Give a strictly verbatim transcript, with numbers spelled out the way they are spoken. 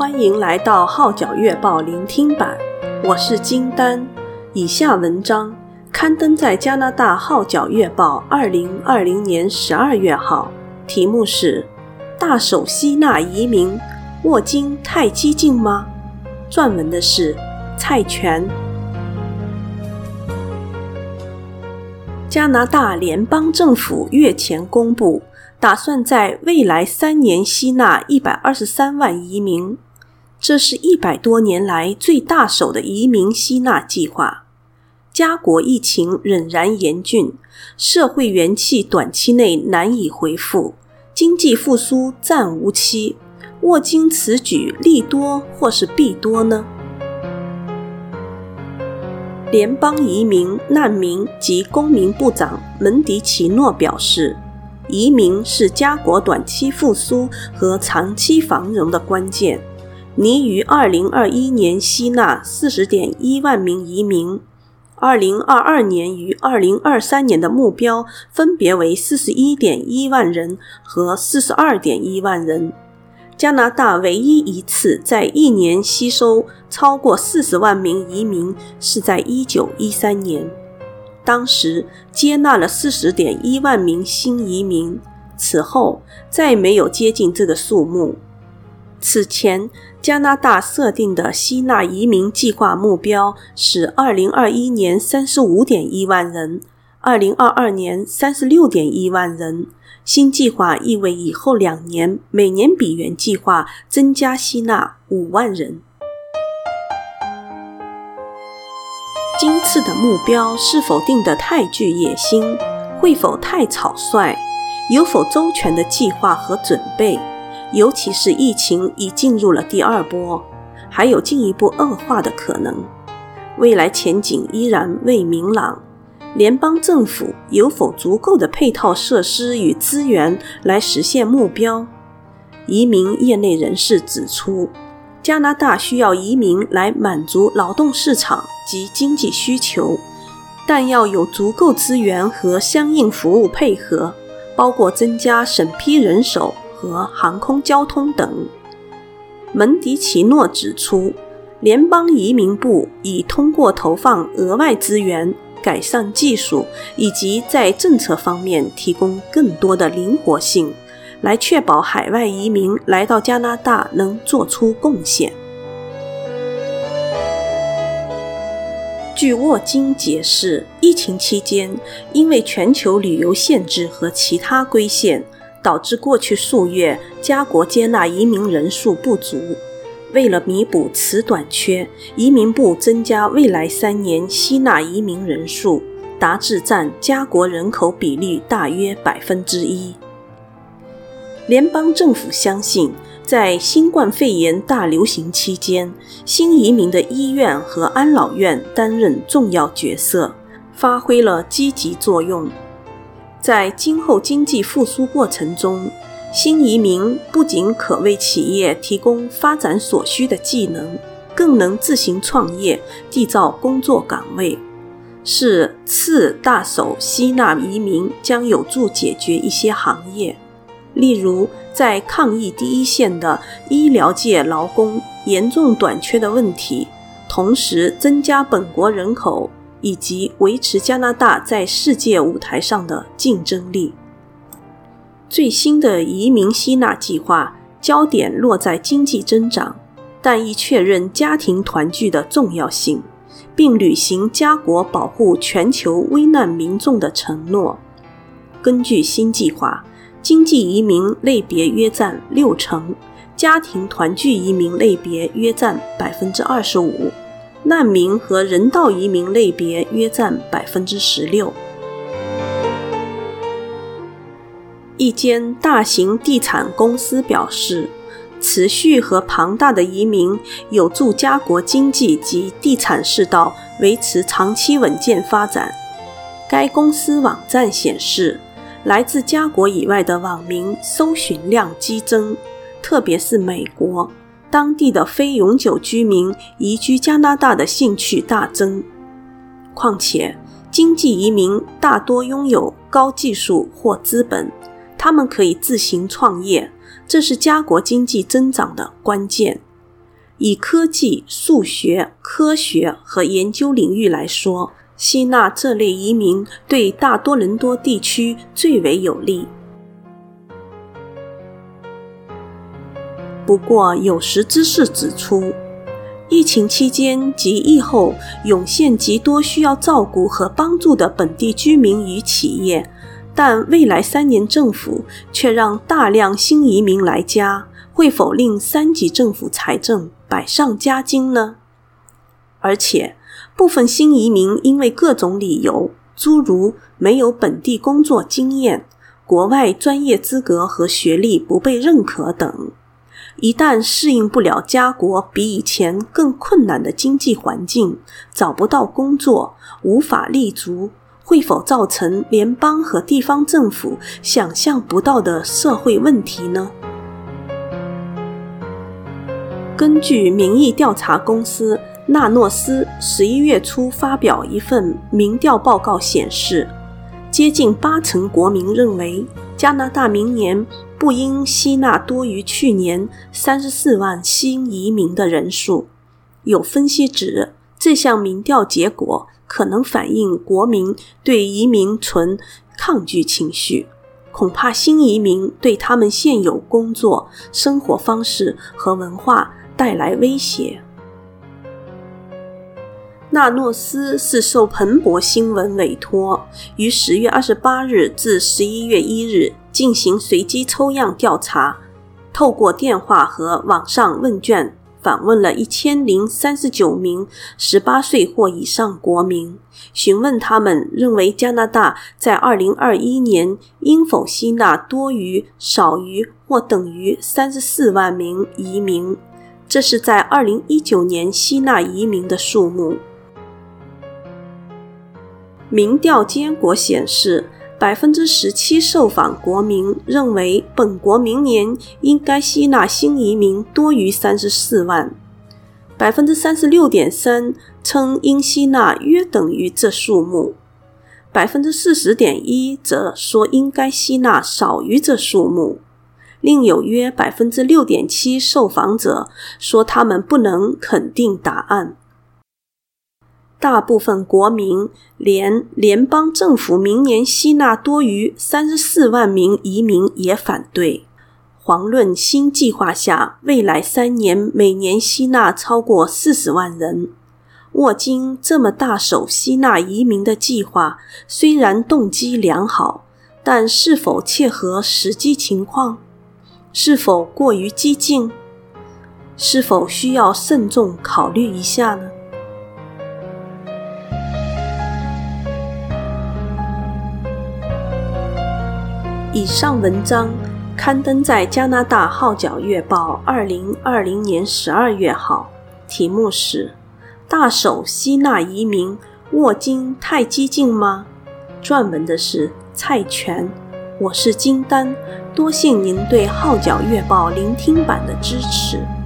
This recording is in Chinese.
欢迎来到号角月报聆听版，我是金丹。以下文章刊登在加拿大号角月报二零二零年十二月号，题目是大手吸纳移民，沃金太激进吗？撰文的是蔡全。加拿大联邦政府月前公布，打算在未来三年吸纳一百二十三万移民，这是一百多年来最大手的移民吸纳计划。加国疫情仍然严峻，社会元气短期内难以恢复，经济复苏暂无期。沃金此举利多或是弊多呢？联邦移民、难民及公民部长门迪奇诺表示，移民是加国短期复苏和长期繁荣的关键。拟于二零二一年吸纳 四十点一万名移民，二零二二年与二零二三年的目标分别为 四十一点一万人和 四十二点一万人。加拿大唯一一次在一年吸收超过四十万名移民是在一九一三年，当时接纳了 四十点一万名新移民，此后再没有接近这个数目。此前加拿大设定的吸纳移民计划目标是二零二一年 三十五点一万人，二零二二年 三十六点一万人。新计划意味以后两年每年比原计划增加吸纳五万人。今次的目标是否定得太具野心？会否太草率？有否周全的计划和准备？尤其是疫情已进入了第二波，还有进一步恶化的可能。未来前景依然未明朗。联邦政府有否足够的配套设施与资源来实现目标？移民业内人士指出，加拿大需要移民来满足劳动市场及经济需求，但要有足够资源和相应服务配合，包括增加审批人手和航空交通等。门迪奇诺指出，联邦移民部已通过投放额外资源，改善技术以及在政策方面提供更多的灵活性，来确保海外移民来到加拿大能做出贡献。据沃金解释，疫情期间因为全球旅游限制和其他规限，导致过去数月加国接纳移民人数不足。为了弥补此短缺，移民部增加未来三年吸纳移民人数，达至占加国人口比例大约百分之一。联邦政府相信，在新冠肺炎大流行期间，新移民的医院和安老院担任重要角色，发挥了积极作用。在今后经济复苏过程中，新移民不仅可为企业提供发展所需的技能，更能自行创业，缔造工作岗位。是次大手吸纳移民将有助解决一些行业，例如在抗疫第一线的医疗界劳工严重短缺的问题，同时增加本国人口，以及维持加拿大在世界舞台上的竞争力。最新的移民吸纳计划焦点落在经济增长，但亦确认家庭团聚的重要性，并履行加国保护全球危难民众的承诺。根据新计划，经济移民类别约占六成，家庭团聚移民类别约占 百分之二十五， 难民和人道移民类别约占 百分之十六。一间大型地产公司表示，持续和庞大的移民有助加国经济及地产市道维持长期稳健发展。该公司网站显示，来自加国以外的网民搜寻量激增，特别是美国，当地的非永久居民移居加拿大的兴趣大增。况且，经济移民大多拥有高技术或资本，他们可以自行创业，这是加国经济增长的关键。 以科技、数学、科学和研究领域来说，吸纳这类移民对大多伦多地区最为有利。不过有识之士指出，疫情期间及疫后涌现极多需要照顾和帮助的本地居民与企业，但未来三年政府却让大量新移民来加，会否令三级政府财政百上加斤呢？而且部分新移民因为各种理由，诸如没有本地工作经验、国外专业资格和学历不被认可等，一旦适应不了家国比以前更困难的经济环境，找不到工作，无法立足，会否造成联邦和地方政府想象不到的社会问题呢？根据民意调查公司纳诺斯十一月初发表一份民调报告显示，接近八成国民认为加拿大明年不应吸纳多于去年三十四万新移民的人数。有分析指，这项民调结果可能反映国民对移民存抗拒情绪，恐怕新移民对他们现有工作、生活方式和文化带来威胁。纳诺斯是受彭博新闻委托，于十月二十八日至十一月一日进行随机抽样调查，透过电话和网上问卷访问了一千零三十九名十八岁或以上国民，询问他们认为加拿大在二零二一年应否吸纳多于、少于或等于三十四万名移民，这是在二零一九年吸纳移民的数目。民调结果显示， 百分之十七 受访国民认为本国明年应该吸纳新移民多于三十四万， 百分之三十六点三 称应吸纳约等于这数目， 百分之四十点一 则说应该吸纳少于这数目，另有约 百分之六点七 受访者说他们不能肯定答案。大部分国民连联邦政府明年吸纳多于三十四万名移民也反对。遑论新计划下未来三年每年吸纳超过四十万人，沃金这么大手吸纳移民的计划虽然动机良好，但是否切合实际情况？是否过于激进？是否需要慎重考虑一下呢？以上文章刊登在加拿大号角月报二零二零年十二月号，题目是大手吸纳移民，沃金太激进吗？撰文的是蔡全，我是金丹，多谢您对号角月报聆听版的支持。